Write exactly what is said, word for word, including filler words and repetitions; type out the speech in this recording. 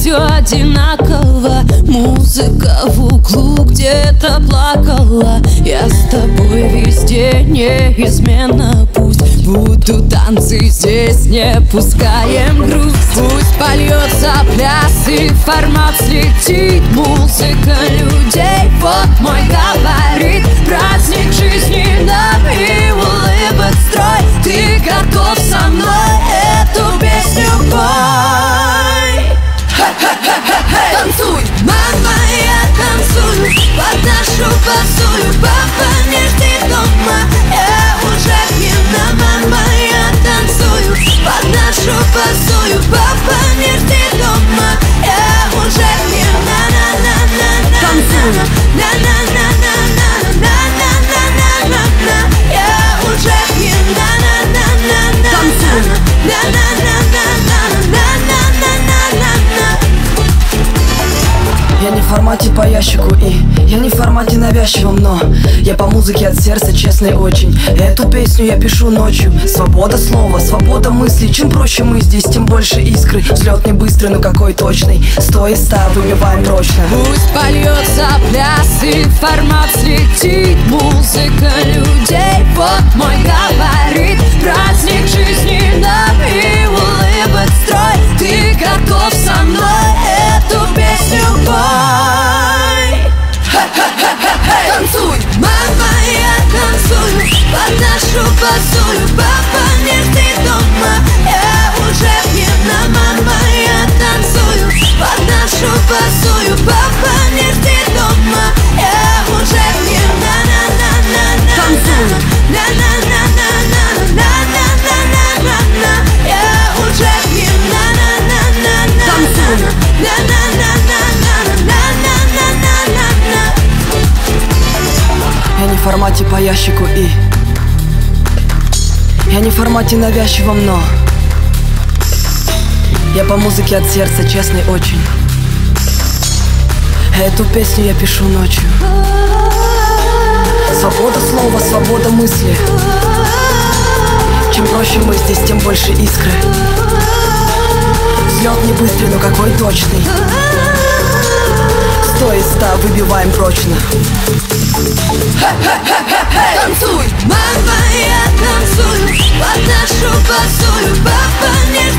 все одинаково. Музыка в углу где-то плакала. Я с тобой везде неизменно. Пусть будут танцы здесь, не пускаем грусть. Пусть польется пляс и формат слетит. Музыка людей, вот мой габарит. Праздник жизни нам и улыбок строй. Ты готов со мной эту песню пой? Танцуй, мама, я танцую под нашу басую. Папа не жди дома, я уже пьяна. Мама, я танцую под нашу басую. Папа не жди дома, я уже пьяна. Танцуй, я уже пьяна. Танцуй. Я не в формате по ящику и я не в формате навязчивом, но я по музыке от сердца, честный очень. Эту песню я пишу ночью. Свобода слова, свобода мыслей. Чем проще мы здесь, тем больше искры. Взлет не быстрый, но какой точный. Сто из ста выбиваем прочно. Пусть польется пляс и формат слетит. Музыка людей, вот мой габарит. Праздник жизни нам и улыбок строй. Ты готов со мной эту песню пой? Танцуй, мама, я танцую под нашу басую. Папа не жди дома, я уже пьяна. Мама, я танцую под нашу басую. Папа не жди дома, я уже пьяна. Танцуй, я уже пьяна. Танцуй. Я не в формате по ящику и я не в формате навязчивом, но я по музыке от сердца, честный очень. Эту песню я пишу ночью. Свобода слова, свобода мысли. Чем проще мы здесь, тем больше искры. Взлет не быстрый, но какой точный. Сто из ста выбиваем прочно. Танцуй, мама, я танцую под нашу басую. Папа не